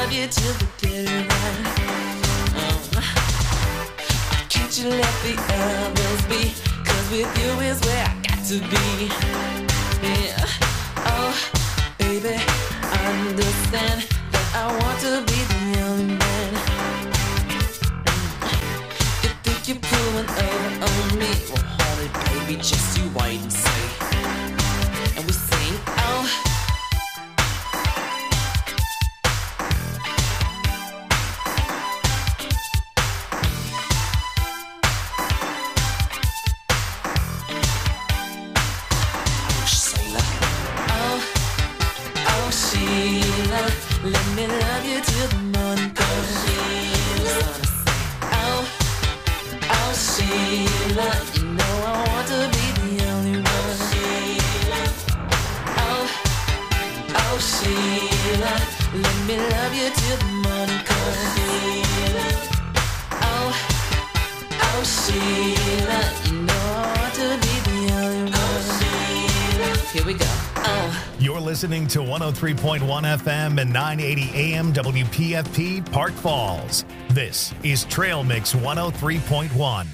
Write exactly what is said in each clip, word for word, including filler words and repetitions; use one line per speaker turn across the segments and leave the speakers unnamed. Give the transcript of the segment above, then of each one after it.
love you till the dead of night. Um, can't you let the others be? Cause with you is where I got to be. Yeah. Oh, baby, understand that I want to be the only man. You think you're pulling over on me? Well, hold it, baby, just you wait and see. And we sing, oh. Let me love you till the morning comes. Sheila. Oh, oh, Sheila. You know I want to be the only one. Sheila. Oh, oh, Sheila. Let me love you till the morning comes. Sheila. Oh, oh, Sheila. You know I want to be the only one. Sheila. Here we go. Oh.
You're listening to one oh three point one F M and nine eighty A M W P F P Park Falls. This is Trail Mix one oh three point one.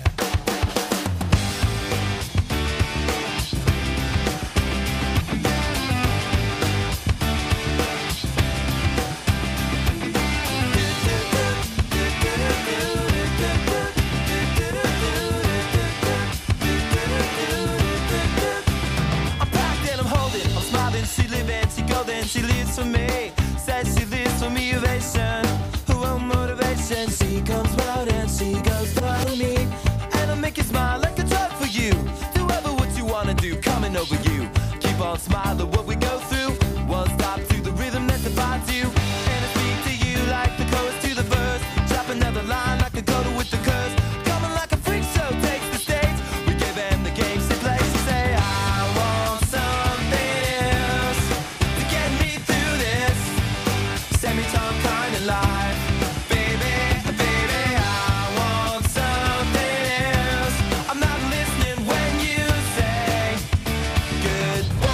She lives for me, says she lives for me, ovation. Who won't motivation? She comes round and she goes for me. And I'll make you smile like a drug for you. Do ever what you wanna do, coming over you. Keep on smiling what we go through. One stop to the rhythm that defines you. And I speak to you like the chorus to the verse. Drop another line like a go to with the curse. Coming like a freak show takes the stage. We give them the game, she plays. She say, I want something else to get me through this semi-time kind of life. Baby, baby, I want something else. I'm not listening when you say goodbye.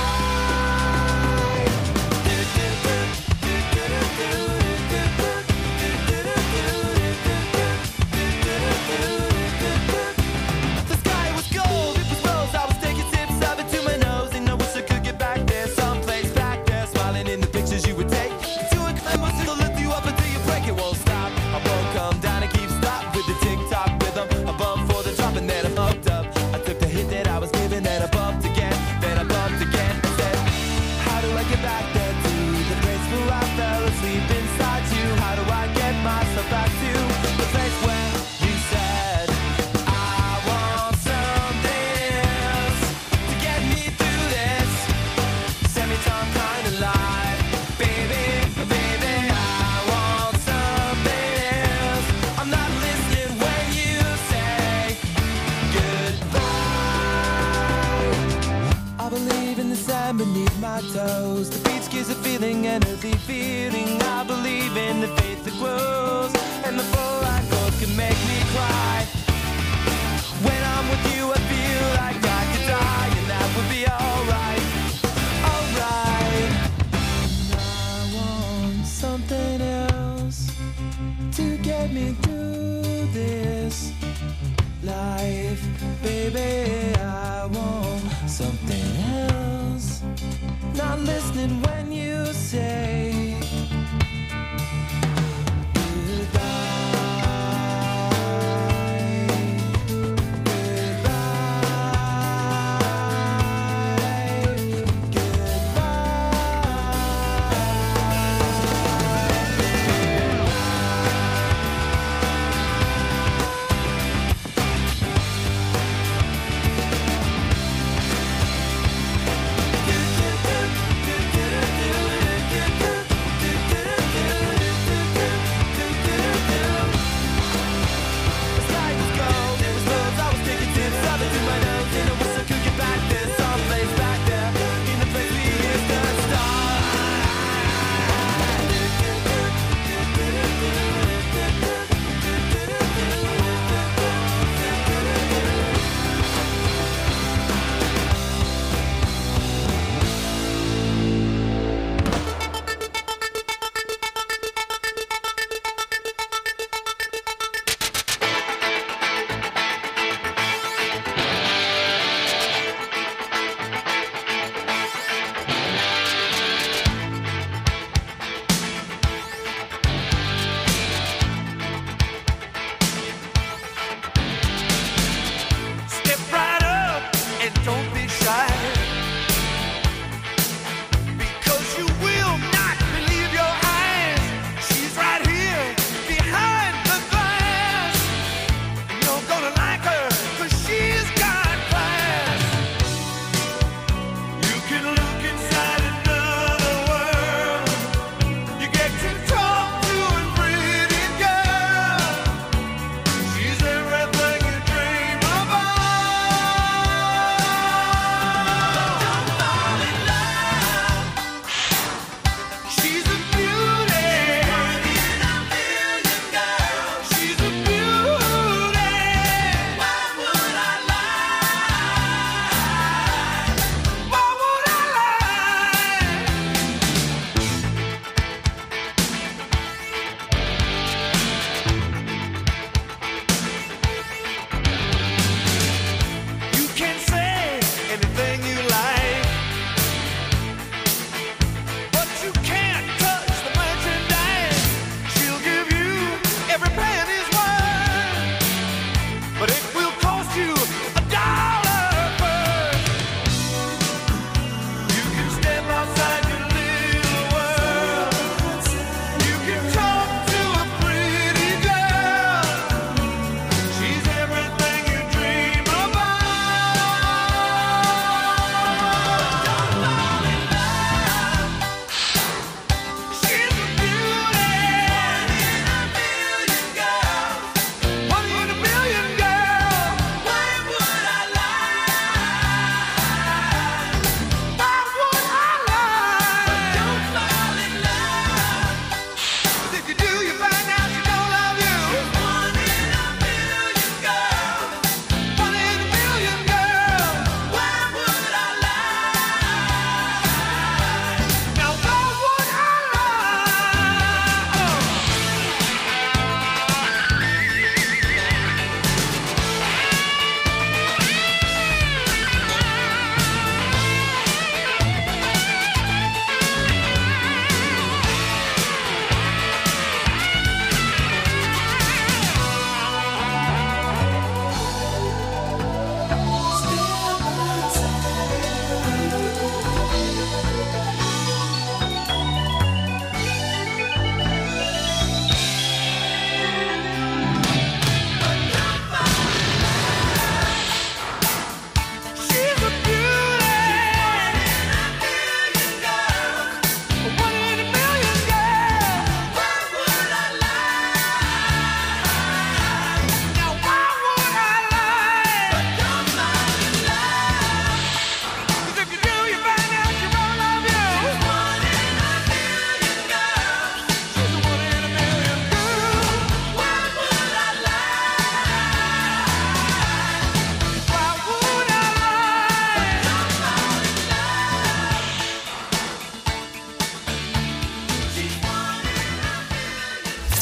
The sky was gold, it was rose. I was taking sips of it to my nose, and I wish I could get back there, someplace back there, smiling in the pictures you would take. To a climb, I still lift you up until you break. It won't stop. I won't come down and keep stop with the tick-tock rhythm. I bumped for the drop and then I fucked up. I took the hit that I was given, then I bumped again, then I bumped again. I said, how do I get back there to the place where I fell asleep inside you? How do I get myself back to the place where you said I want something else to get me through this semi-time kind of life? Baby, baby, I want something else. I'm not listening when you say goodbye. I believe in the sand beneath my toes. The beach gives a feeling, an earthy feeling. I believe in the faith that grows, and the full light goes can make me cry. When I'm with you, I feel like I could die, and that would be alright, alright. I want something else to get me through this life. Baby, I want something else. Not listening when you say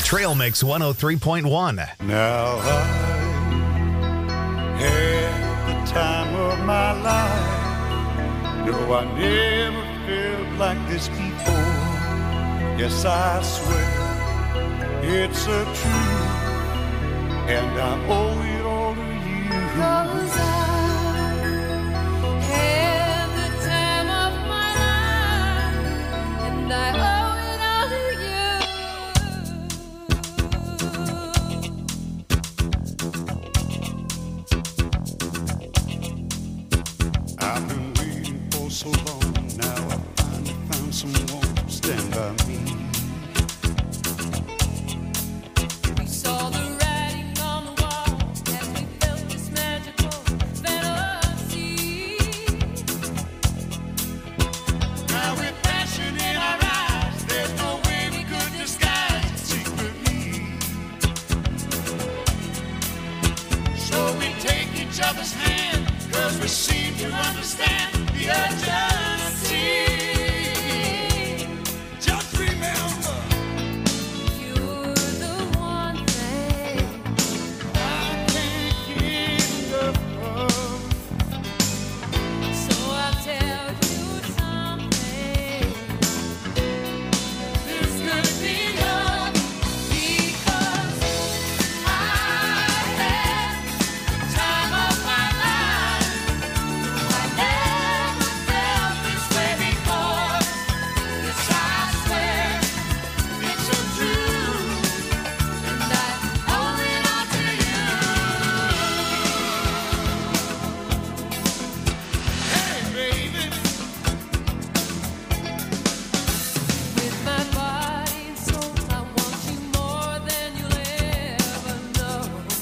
Trail Mix one oh three point one.
Now I had the time of my life. No, I never felt like this before. Yes, I swear it's a truth, and I owe it all to you.
'Cause I had the time of my life, and I owe it all to
you. I've been waiting for so long. Now I finally found someone to stand by me.
We saw the writing on the wall as we felt this magical fantasy.
Now with passion in our eyes, there's no way we could disguise it secretly. So we take each other's hand, 'cause we seem to understand the urgency. Just remember,
You're the one thing
I can't get enough of.
So I'll tell you something. This could be love because I had the time of my life. I never felt this way before. Yes, I swear it's a truth, and I owe it all to you.
Hey, baby.
With my body and soul, I want you more than you'll ever know.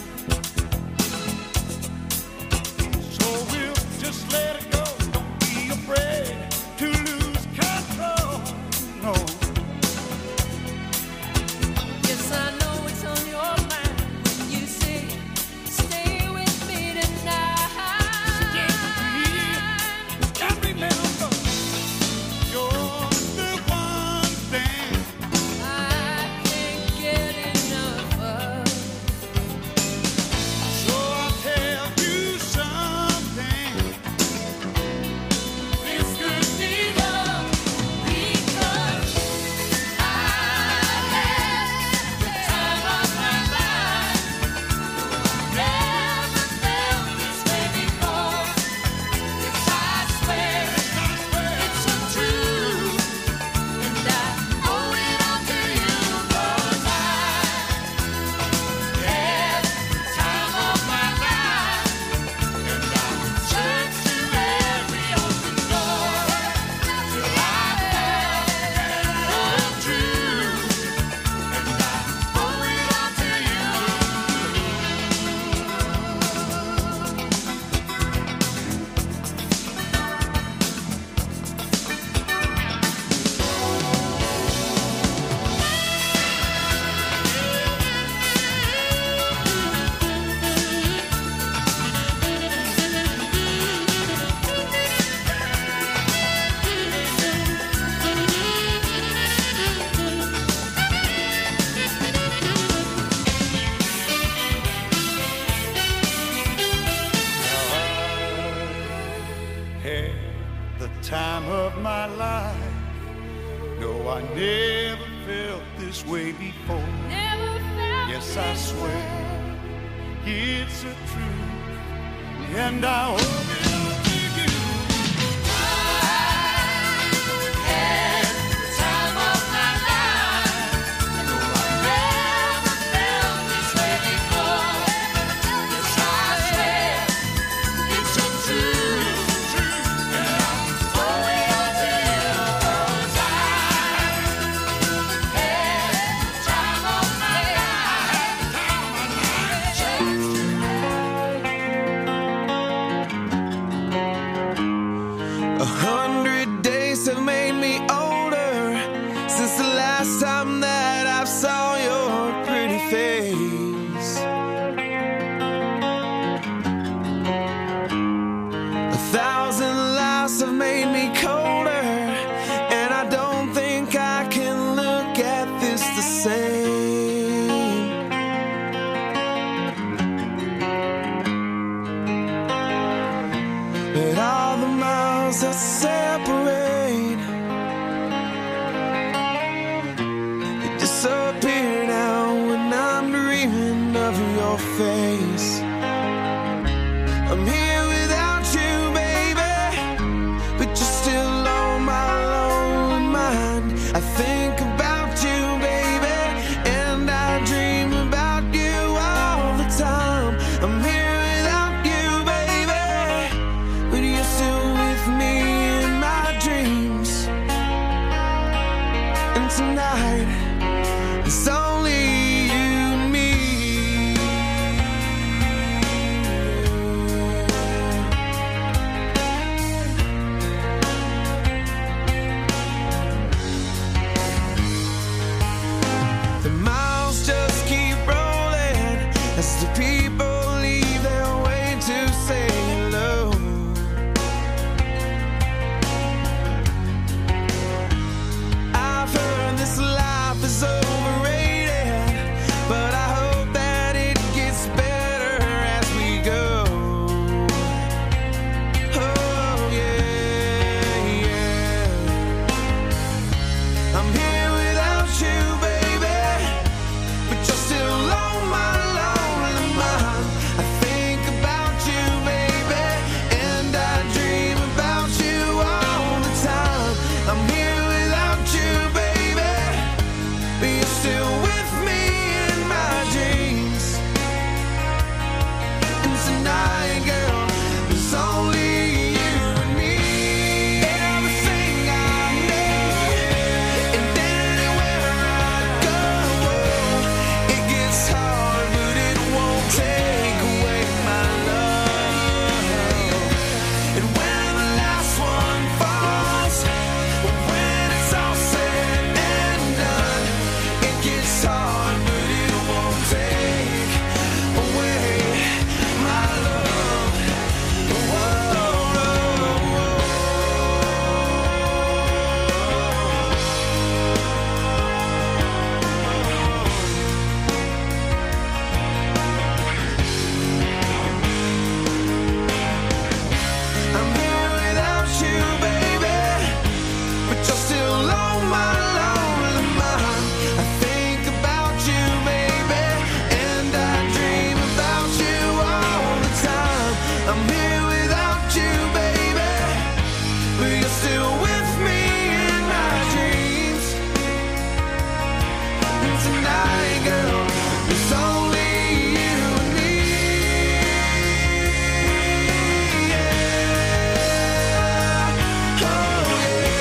So we'll just let it go. Don't be afraid to lose control. No.
Yes, I know it's on your mind when you say, stay with me tonight.
And remember, you're the one thing
I can't get enough of.
So I'll tell you something.
This could be love because I had the time of my life. Never felt this way before. Yes, I swear it's a truth, and I owe it all to you. 'Cause I had the time of my life, and I searched through every open door till I found the truth, and I owe it all to you.
Had the time of my life. No, I never felt this way before.
Never felt
Yes, I
this
swear.
way.
It's a truth, and I owe it all to you.
Had the time of my life. No, I never felt this way before. Yes, I swear it's a truth, and I owe it all to you. 'Cause I had the time of my
A hundred days have made me older since the last time that I saw your pretty face. A thousand lives have made me colder, and I don't think I can look at this the same. us separate. You disappear now when I'm dreaming of your face. I'm here without you, baby, but you're still on my lonely mind. I think about you, baby, and I dream about you all the time. I'm here without you, baby, but you're still with me in my dreams. And tonight, it's only you and me. The miles just keep rolling as the people leave their way to say hello. I've heard this life is overrated, but I hope that it gets better as we go. Oh yeah, yeah. I'm here without you, baby, but you're still on my lonely mind. I think about you, baby, and I dream about you all the time. I'm here without you, baby, but you're still with me in my dreams. And tonight, girl, there's only you and me. Everything I need, and anywhere I go, it gets hard, but it won't take away my love. And when the last one falls, when it's all said and done, it gets hard, but it won't take away my love. Whoa, I'm here without you, baby, but you're still on my lonely mind. I think about you, baby, and I dream about you all the time. I'm here without you, baby, but you're still with me in my dreams. And tonight, girl, it's only you and me. Yeah. Oh,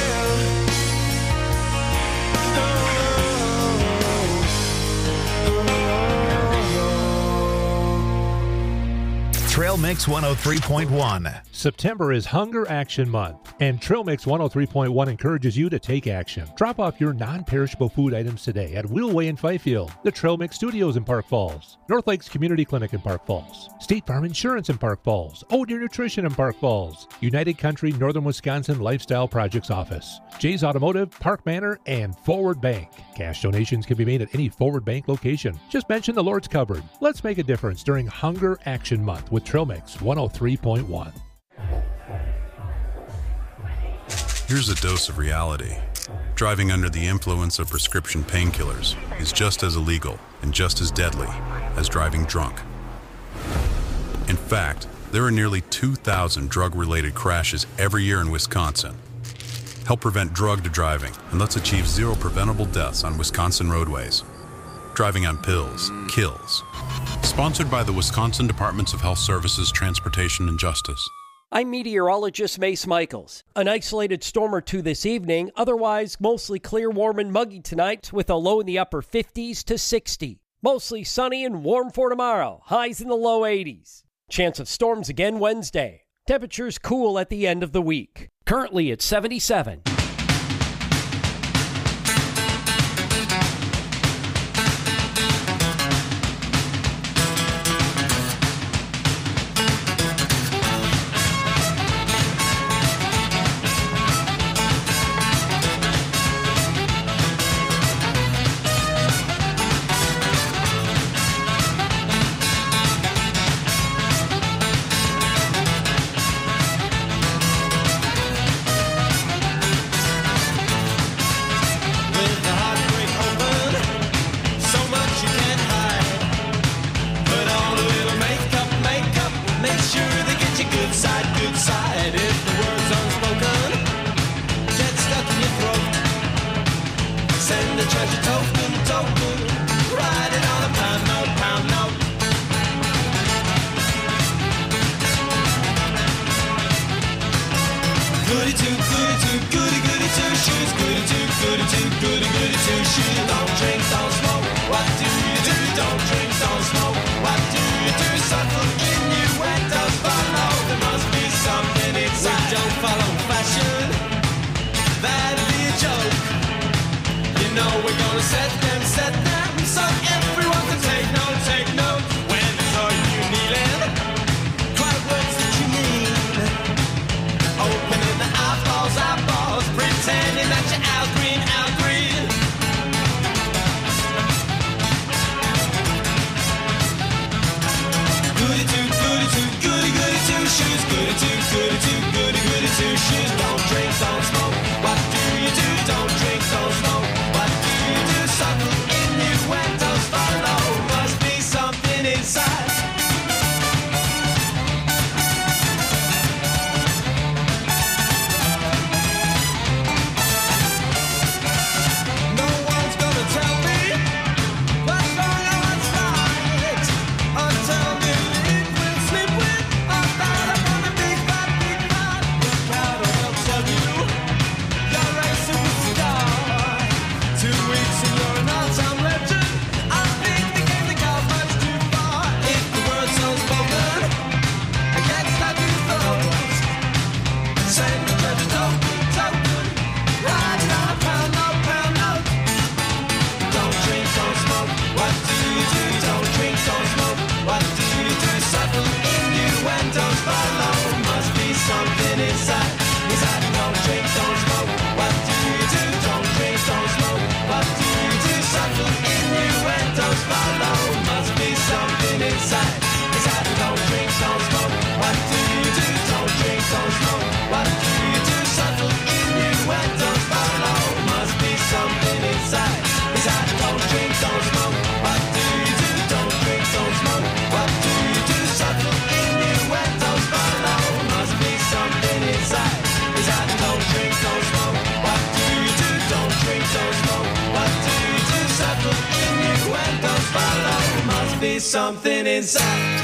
yeah.
Trail Mix one oh three point one.
September is Hunger Action Month, and Trail Mix one oh three point one encourages you to take action. Drop off your non-perishable food items today at Wheelway in Fifield, the Trail Mix Studios in Park Falls, North Lakes Community Clinic in Park Falls, State Farm Insurance in Park Falls, Oh Deer Nutrition in Park Falls, United Country Northern Wisconsin Lifestyle Projects Office, Jay's Automotive, Park Manor, and Forward Bank. Cash donations can be made at any Forward Bank location. Just mention the Lord's Cupboard. Let's make a difference during Hunger Action Month with Trail Mix one oh three point one.
Here's a dose of reality. Driving under the influence of prescription painkillers is just as illegal and just as deadly as driving drunk. In fact, there are nearly two thousand drug-related crashes every year in Wisconsin. Help prevent drug driving, and let's achieve zero preventable deaths on Wisconsin roadways. Driving on pills kills. Sponsored by the Wisconsin Departments of Health Services, Transportation, and Justice.
I'm meteorologist Mace Michaels. An isolated storm or two this evening, otherwise mostly clear, warm, and muggy tonight with a low in the upper fifties to sixty. Mostly sunny and warm for tomorrow, highs in the low eighties. Chance of storms again Wednesday. Temperatures cool at the end of the week. Currently at seventy-seven.
the treasure token, token. Ride it on a pound note, pound note. Goody two, goody two, goody goody two shoes. Goody two, goody two, goody goody two shoes. Don't drink, don't smoke. What do you do? Don't drink, don't smoke. What do you do? Subtle innuendos follow. There must be something inside. We don't follow fashion. That'd be a joke. You know we're gonna set them, set them, so everyone can take note, take note. When they saw you kneeling, quite words that you mean. Opening the eyeballs, eyeballs, pretending that you're out green, out green. Goody two, goody two, goody goody two shoes. Goody two, goody two, goody goody two shoes. Don't drink, don't smoke. What do you do? Don't drink, don't smoke. What do you do? Subtle innuendos follow. Must be something inside. No one's gonna tell me what's wrong or what's right until you live with, sleep with, or start up on a big bad, big bad. The crowd will tell you you're a superstar. Two weeks and you're an all-time legend. I think the game they got much too far. If the word's unspoken, I can't stop you throws. Send the treasure token, token. Ride it on a pound note, pound note. Don't drink, don't smoke. What do you do? Don't drink, don't smoke. What do you do? Subtle innuendos follow. Must be something inside. Inside, don't drink, don't smoke. What do you do? Don't drink, don't smoke. What do you do? Subtle innuendos follow. Must be something inside. Inside, don't drink, don't smoke. What do you do? Don't drink, don't smoke. What do you do? Subtle innuendos follow. Must be something inside. Inside, don't drink, don't smoke. What do you do? Don't drink, don't smoke. What do you do? Subtle innuendos follow. Must be something inside. Inside, don't drink, don't smoke. What do you do? Don't drink, don't smoke. What do you do? Subtle innuendos follow. Must be something inside.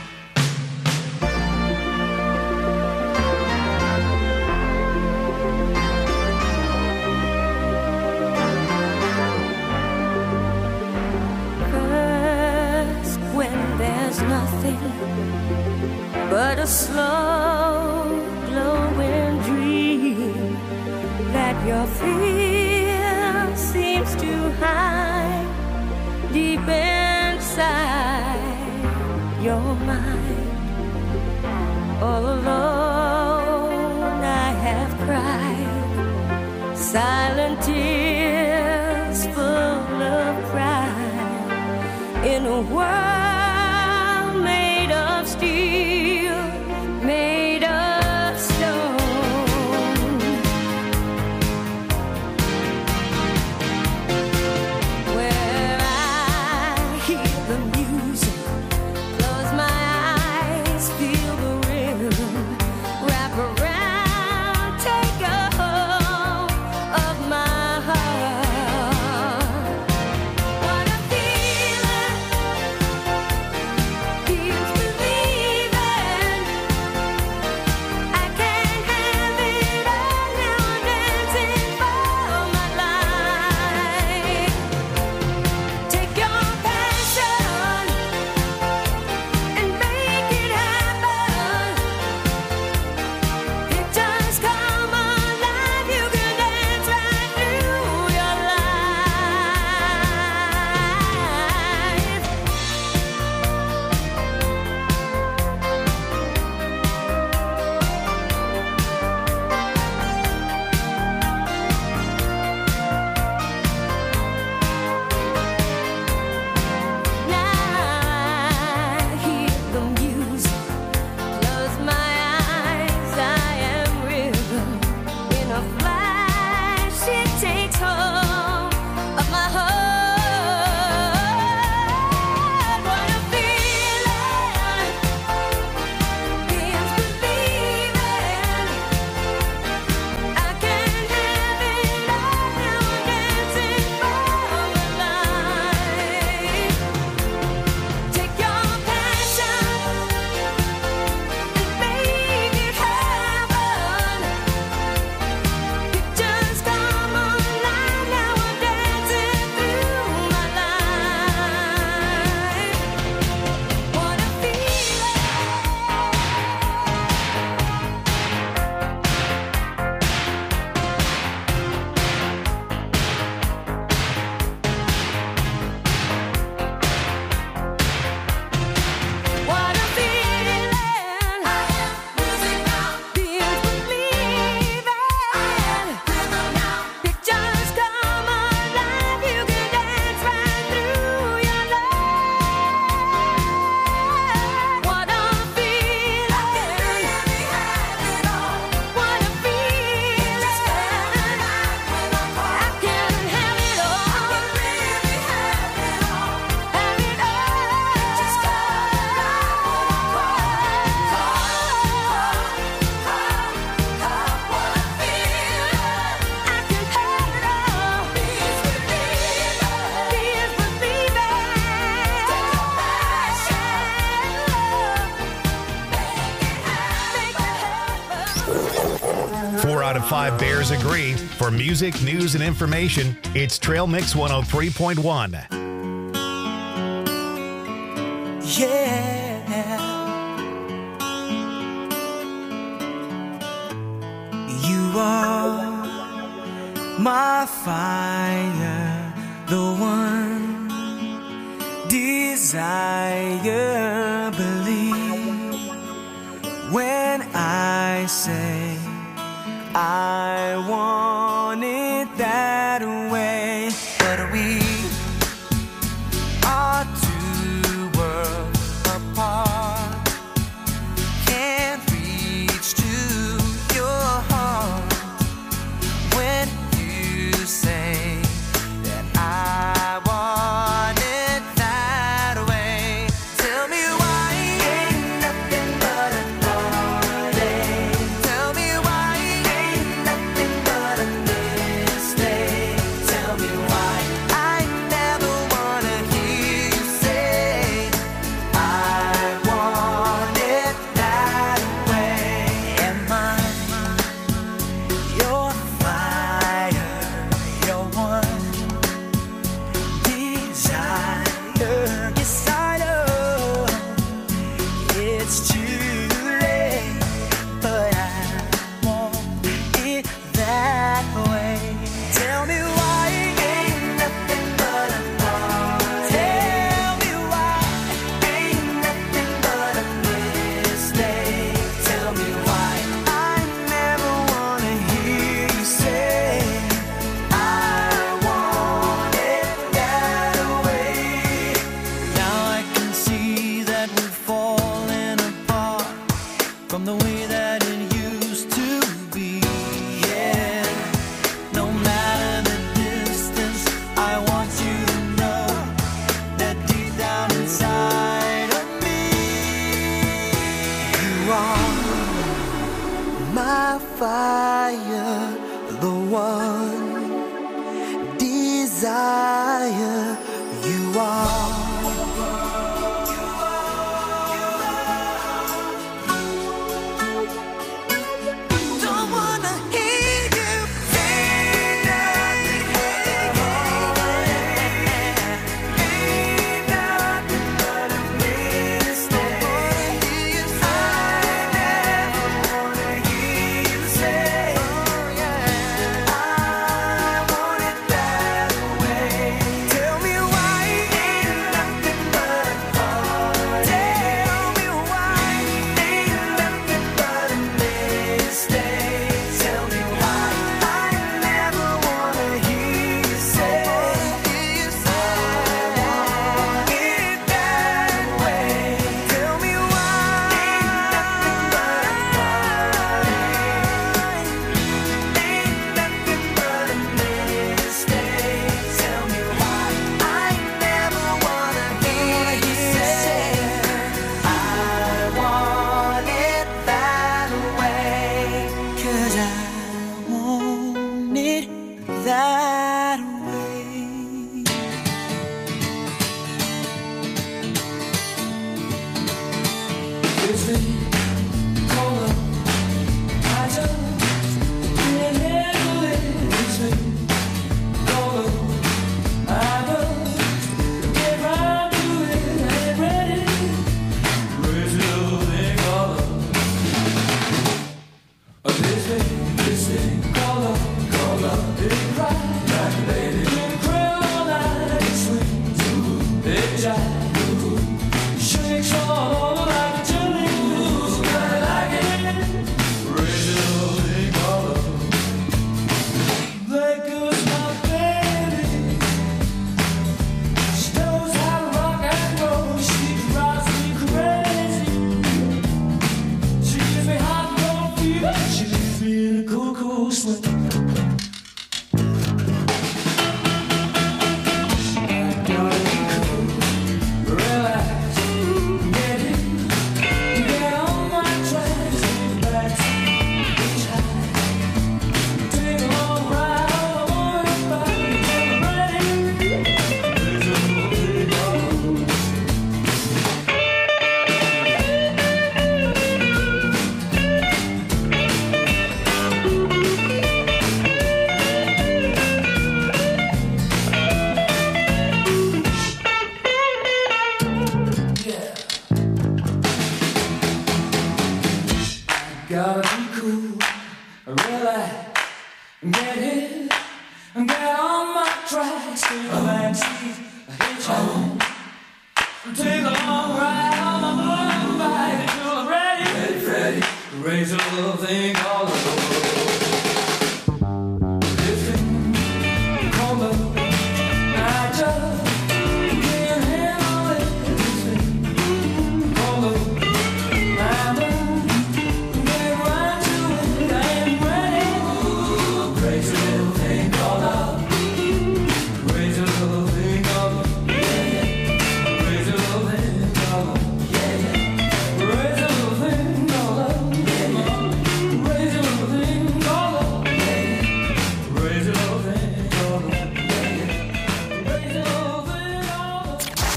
First, when there's nothing but a slow glowing dream that your fear seems to hide deep inside your mind. All alone I have cried silent tears full of pride in a world made of steel, made of stone. Where I hear the music, close my eyes, feel the rhythm, wrap around, take a hold of my heart. What a feeling
out of five Bears agree. For music, news, and information, it's Trail Mix one oh three point one.
Yeah, you are my fire, the one desire. Believe when I say I want it that way, but we are two worlds apart. Can't reach to your heart when you say that I want it that way. Till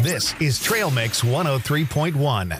This is Trail Mix one oh three point one.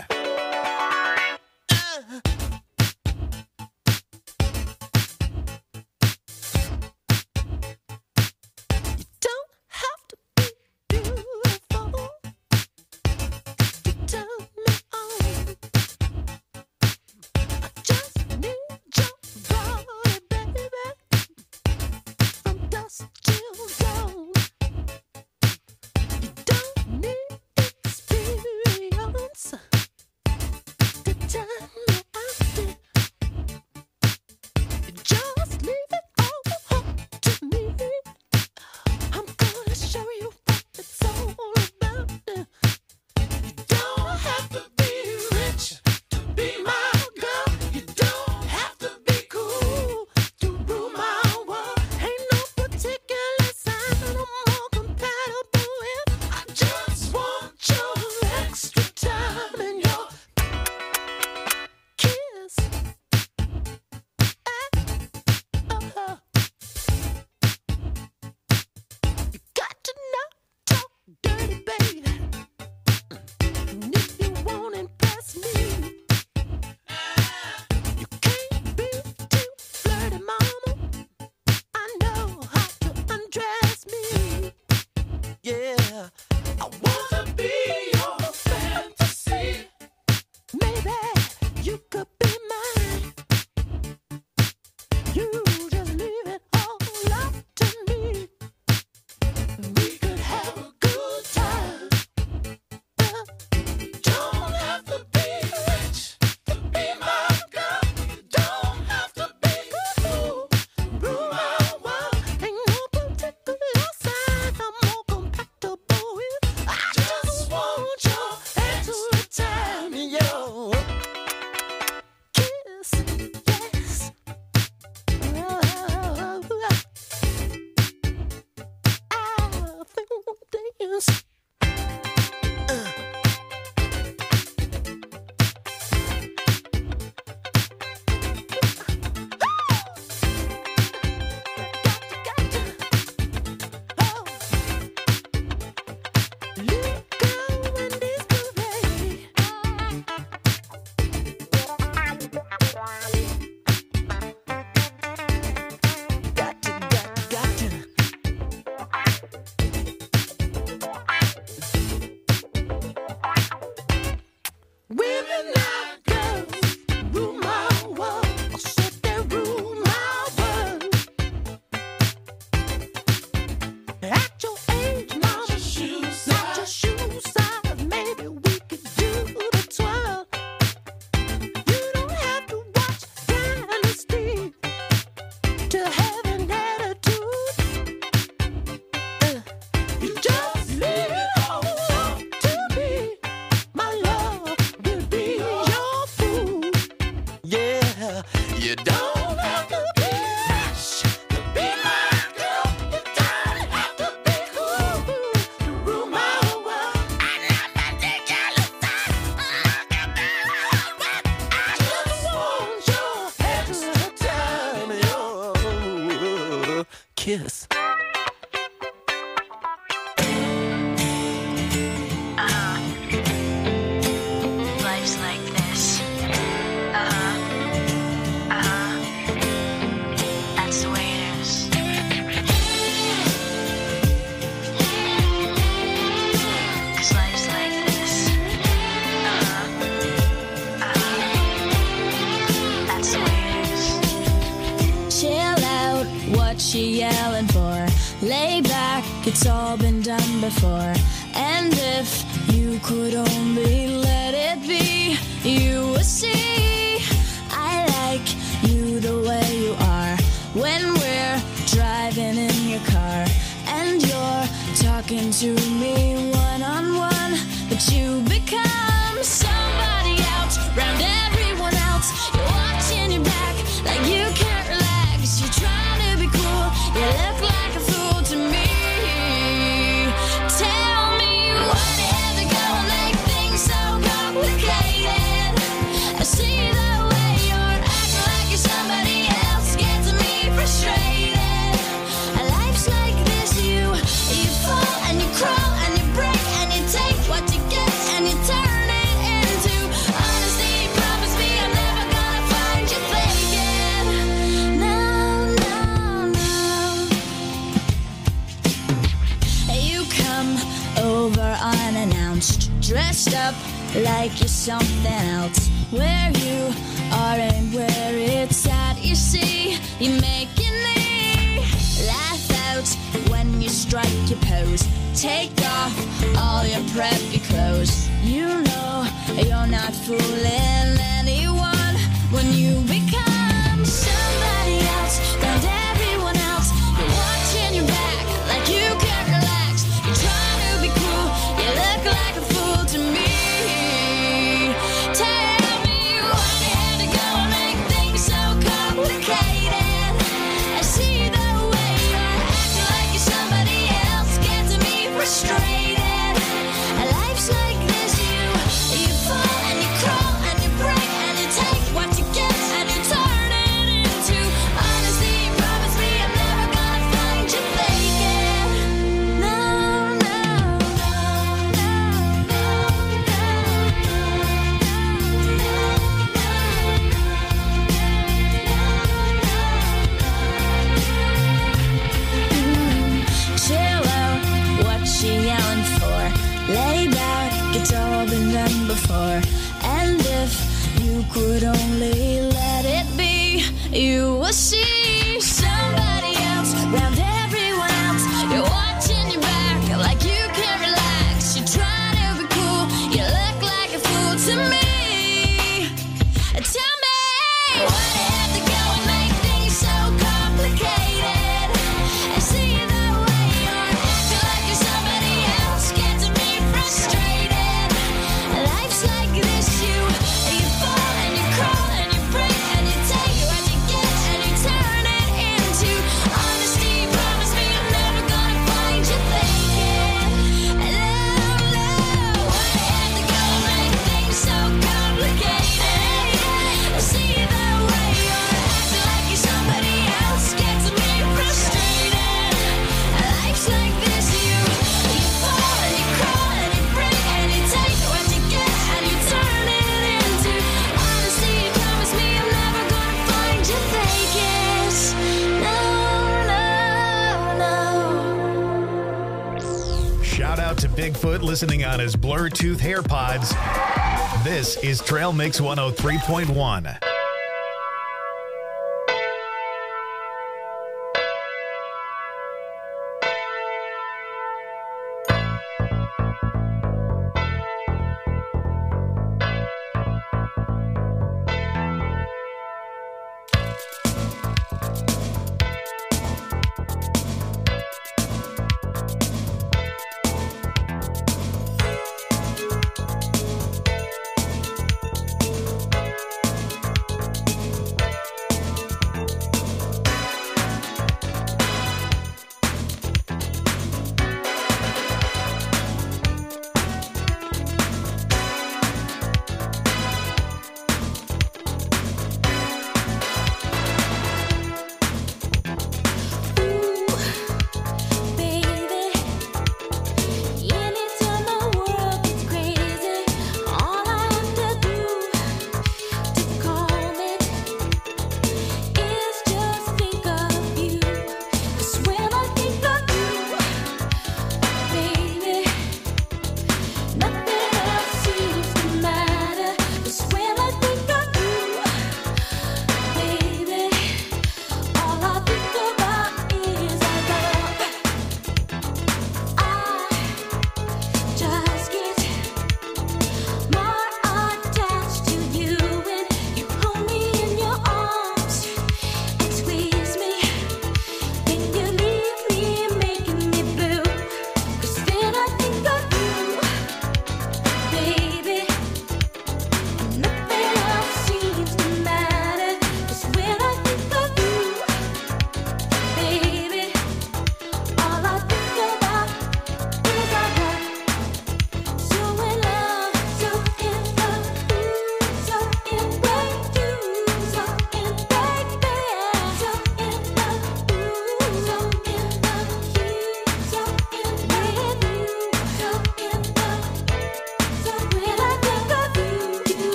Kiss.
She yelling for? Lay back, it's all been done before. And if you could only let it be, you would see I like you the way you are. When we're driving in your car and you're talking to me one-on-one, but you become somebody else round everyone else. You're watching your back like you can't relax. You're trying to be cool, you look like a fool to me. Tell me what ever gonna make things so complicated. I see the way you're acting like you're somebody else, gets me frustrated. Life's like this, you you fall and you crawl and you break and you take what unannounced, dressed up like you're something else. Where you are and where it's at, you see, you're making me laugh out when you strike your pose. Take off all your preppy clothes. You know you're not fooling anyone when you become somebody else. Round everyone else, you're watching your back like you can't relax. You're trying to be cool, you look like a fool to me. Tell me why you had to go and make things so complicated. I see the way you're acting like you're somebody else, gets me frustrated. Life's like this, you you fall and you crawl and you break and you take what you get and you turn it into honesty. Promise me I'm never gonna find you faking. No, no, no, no, no, chill out, what she yelling for? Lay back, it's all been done before. And if you could only let it be, you will see somebody else round everyone else. You're watching your back like you can't relax. You're trying to be cool, you look like a fool to me. Tell me why you have to go and make things so complicated. I see the way you're acting like you're somebody else, gets me frustrated. Life's like this, you you fall and you crawl and you break and you take what you get and you turn it into honesty. Promise me I'm never gonna find you faking. No, no, why you have to go and make things so complicated? I see the way you're acting like you're somebody else, gets me frustrated. Life's like this, you you fall and you crawl and you break and you take what you get and you turn it into honesty. Promise me I'm never gonna find you faking. No, no, no.
Shout out to Bigfoot listening on his Bluetooth AirPods. This is Trail Mix one oh three point one.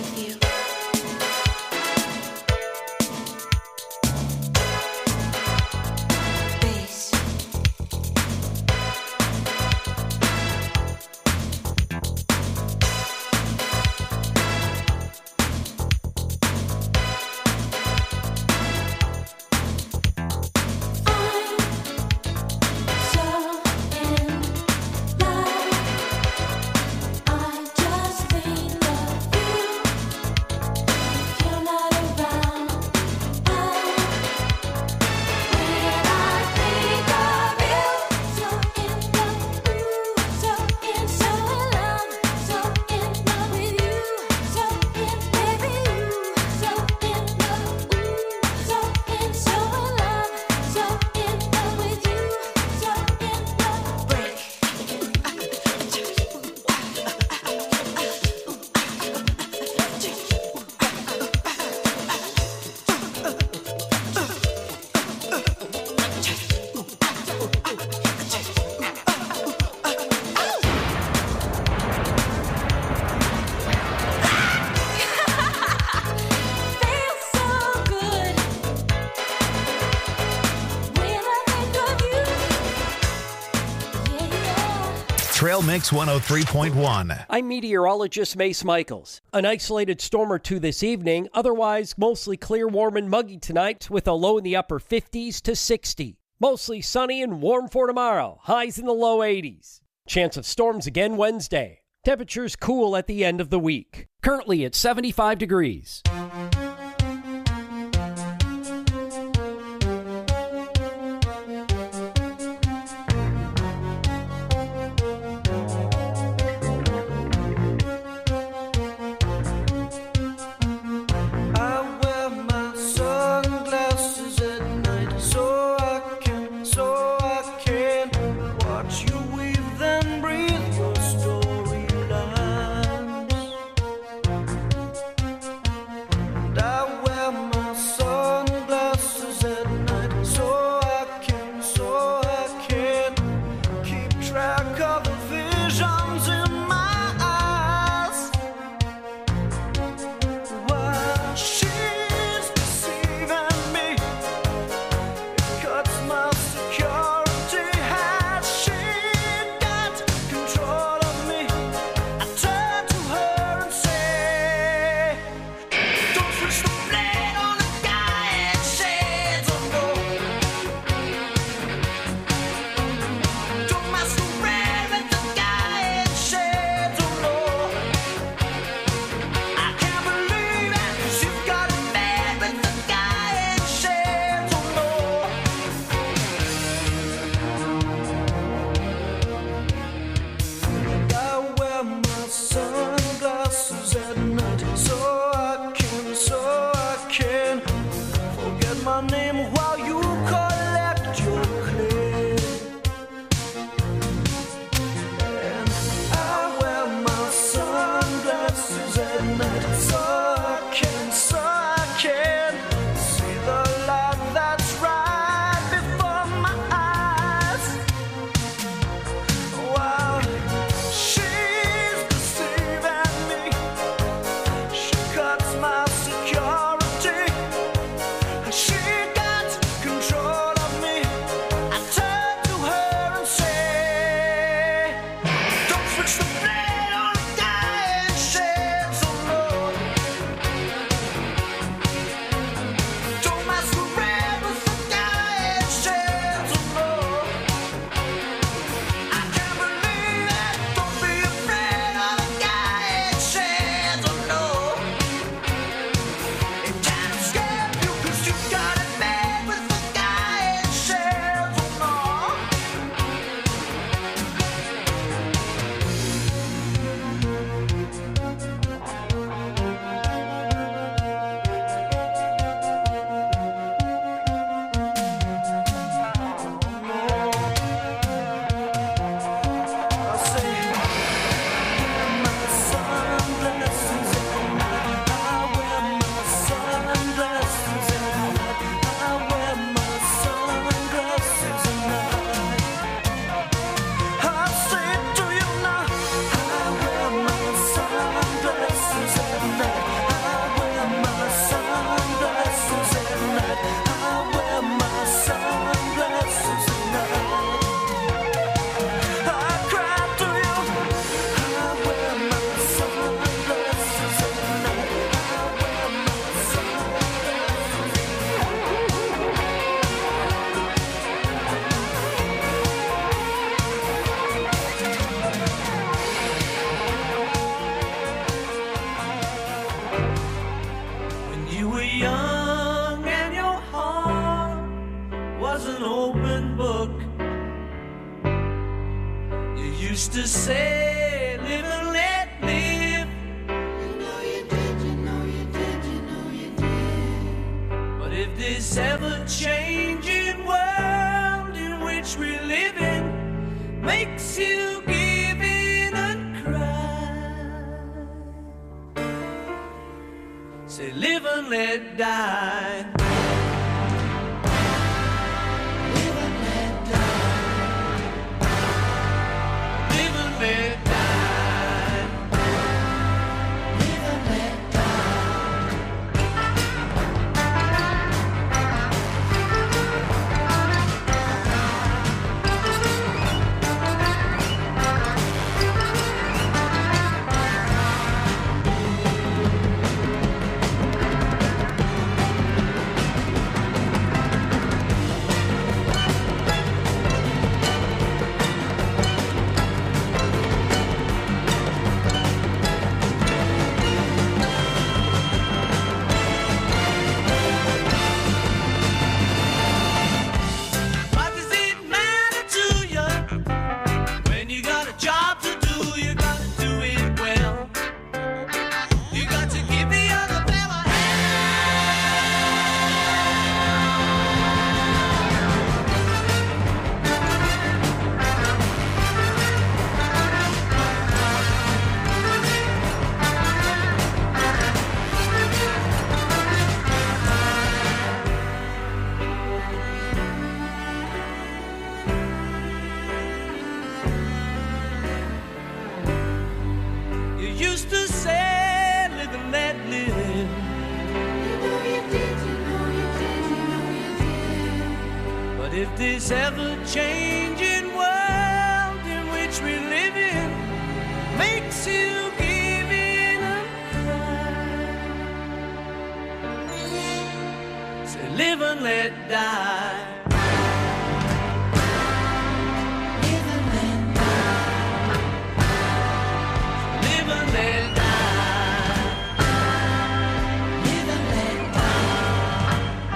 Trail Mix one oh three point one.
I'm meteorologist Mace Michaels. An isolated storm or two this evening, otherwise mostly clear, warm, and muggy tonight with a low in the upper fifties to sixty. Mostly sunny and warm for tomorrow, highs in the low eighties. Chance of storms again Wednesday. Temperatures cool at the end of the week. Currently at seventy-five degrees.
young and your heart was an open book. You used to say, live and let live. You know you did, you know you did, you know you did. But if this ever-changing world in which we live in makes you give in and cry, say live and let die. Live and let die. Live and let die. Live and let die. What does it matter to you when you got a job to do? You gotta do it well. You got to give the other fella You used to say, live and let live. You know you did, you know you did, you know you did. But if this ever-changing world in which we live in makes you give in and cry, say live and let die. Live and let die. Live and let die. Live and let die.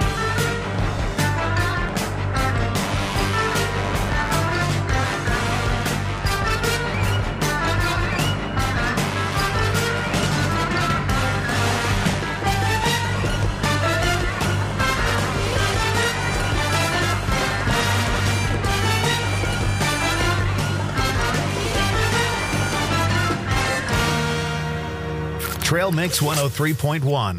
Trail Mix one oh three point one.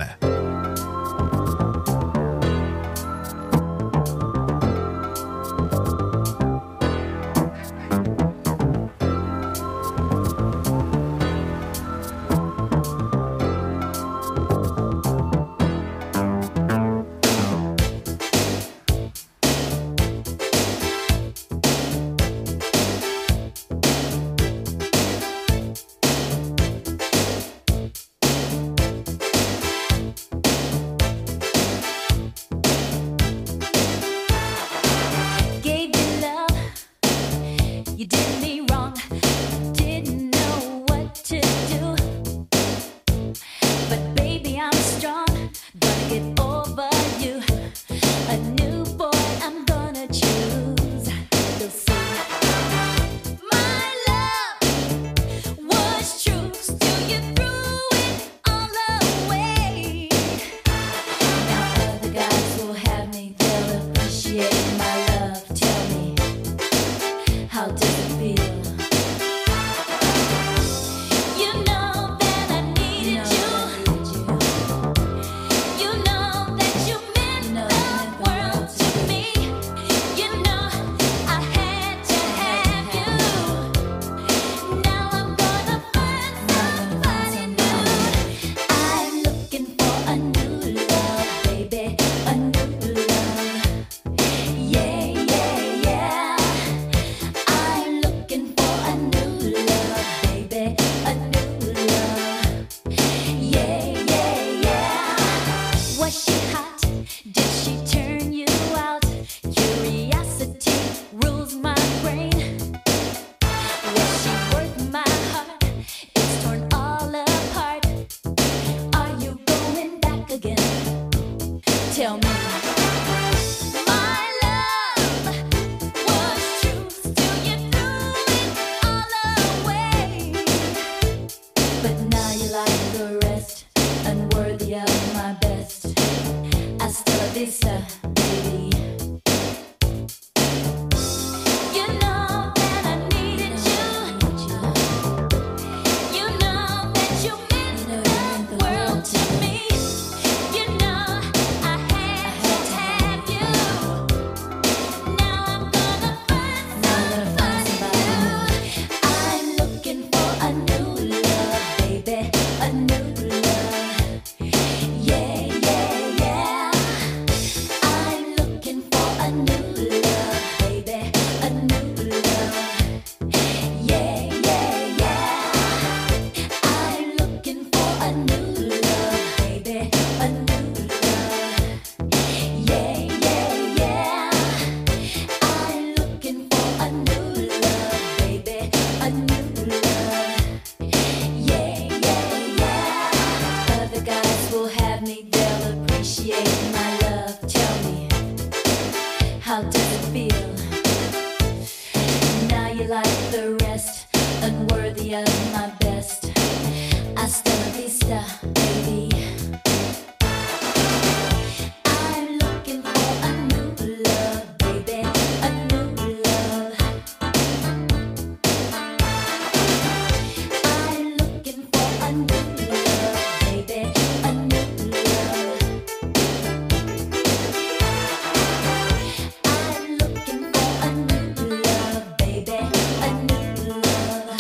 Tell me. My love was true, still you threw it all away. But now you like the rest, unworthy of my best. Hasta la vista, baby. You know that I needed you. You know that you meant the world to me. You know I had to have you. Now I'm gonna find somebody new. I'm looking for a new love, baby, a new love. Yeah, yeah, yeah. I'm looking for a new love, baby, a new love. Yeah, yeah, yeah. I'm looking for a new love, baby, a new love. Yeah, yeah, yeah. I'm looking for a new love, baby, a new love. Yeah, yeah, yeah. Other guys will have me, they'll appreciate my love. Tell me, how does it feel? Now you like the rest, unworthy of my best. Hasta la vista, baby. I'm looking for a new love, baby, a new love. I'm looking for a new love, baby, a new love. I'm looking for a new love, baby, a new love.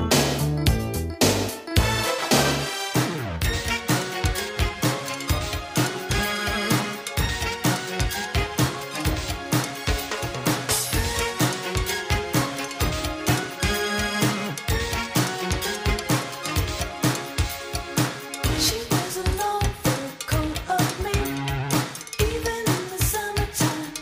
She wears a long fur coat of me, even in the summertime.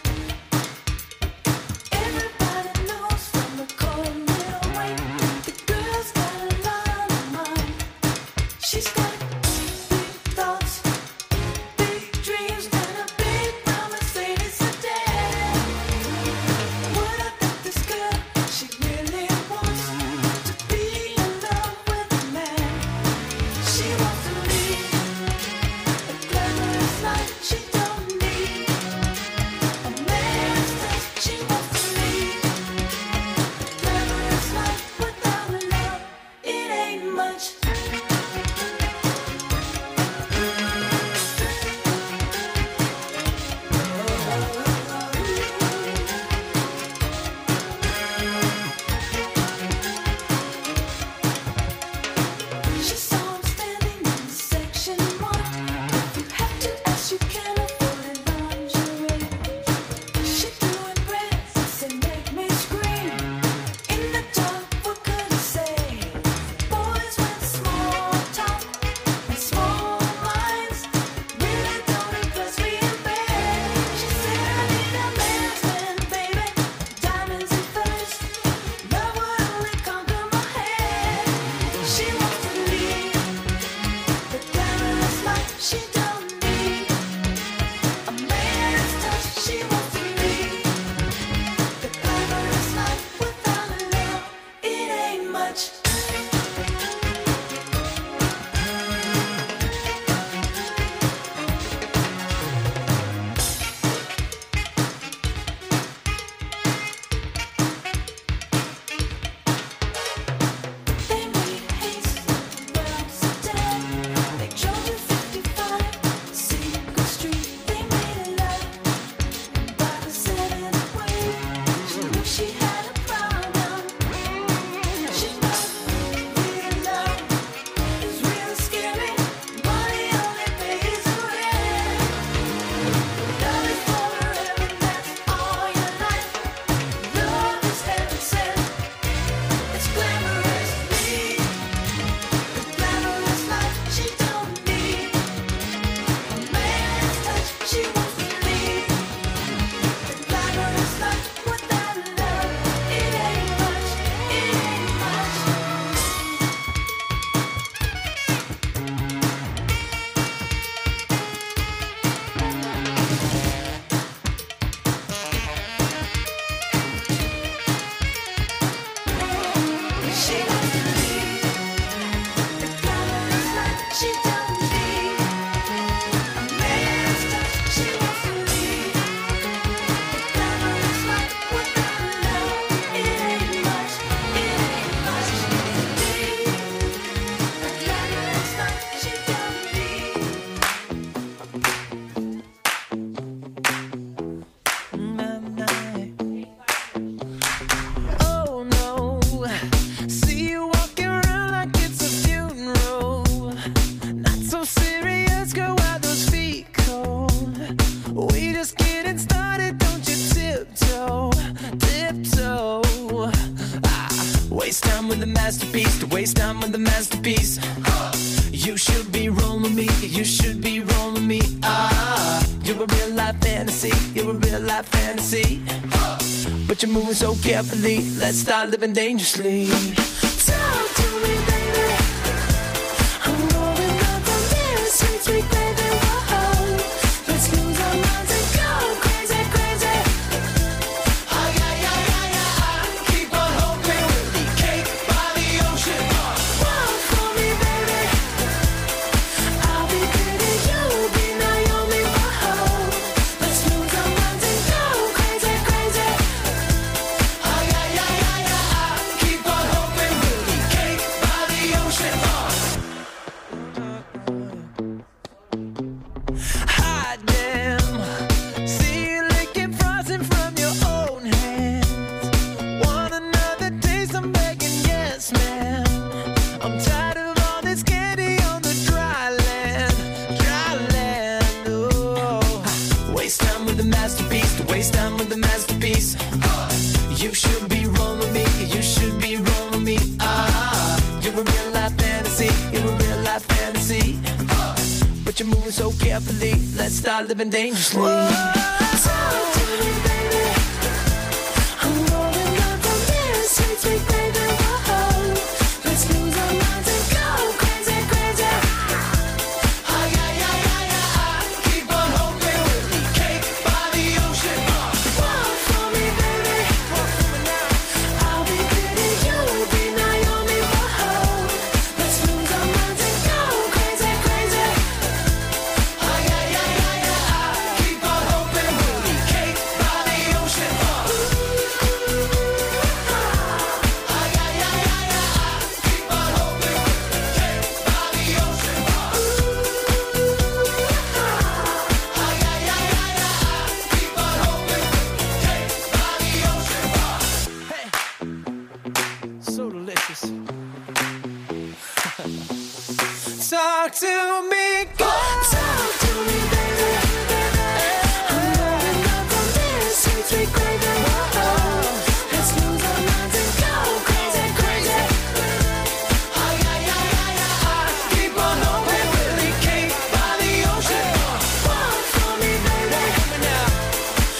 Everybody knows from the cold little way, the girl's got a lot of mind. She's got big thoughts, big dreams, and a big Mercedes sedan. What about this girl? She really wants to be in love with a man. She wants to lead a glamorous life. She don't need a man's touch. She wants to lead a glamorous life without love. It ain't much. She saw him standing in section one. If you have to ask, you can afford it, lingerie. She threw in breasts and make me scream. In the dark, what could I say? Boys with small talk and small minds really don't impress me in bed. She said I need a man's man, baby, diamonds and furs. Love would only conquer my head. She wants to lead the glamorous life. She don't need a man's touch. She wants to lead the glamorous life without love. It ain't much. They made haste, well, sedan. They drove in fifty-five
serious, girl, why those feet cold? We just getting started, don't you tiptoe, tiptoe. Ah, waste time with the masterpiece, to waste time with the masterpiece. Uh, you should be rolling me, you should be rolling me. Ah, you're a real life fantasy, you're a real life fantasy. Uh, but you're moving so carefully, let's start living dangerously. Talk to me, baby. I'm going up on this sweet, sweet baby. Whoa, let's lose our minds and go crazy, crazy. Ay, ay, ay, ay, ay. Keep on hoping we'll be cake by the ocean. Walk for me, baby. I'll be pretty, you'll be Naomi. Whoa, let's lose our minds and go crazy, crazy. Ay, ay, ay, ay, ay. Keep on hoping we'll be cake by the ocean. Hot damn, see you licking frosting from your own hands. Want another taste? I'm begging, yes, ma'am. I'm tired of all this candy on the dry land, dry land. Oh, waste time with the masterpiece, to waste time with the masterpiece. Uh, you should be rolling me, you should be rolling me. Ah, you're a real life fantasy, you're a real life fantasy. Uh, but you're moving so carefully, let's start living dangerously. Talk to me, baby. I'm rolling up on this sweet, sweet baby.